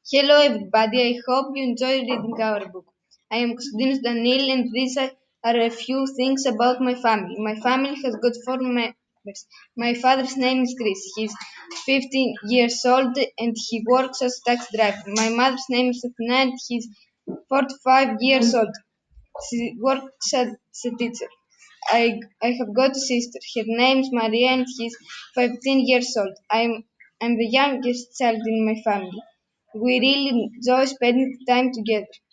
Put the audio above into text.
Hello everybody, I hope you enjoy reading our book. I am Konstantinos Daniel and these are a few things about my family. My family has got four members. My father's name is Chris. He's 15 years old and he works as a taxi driver. My mother's name is Athena and he's 45 years old. She works as a teacher. I have got a sister. Her name is Maria and she's 15 years old. I'm the youngest child in my family. We really enjoy spending time together.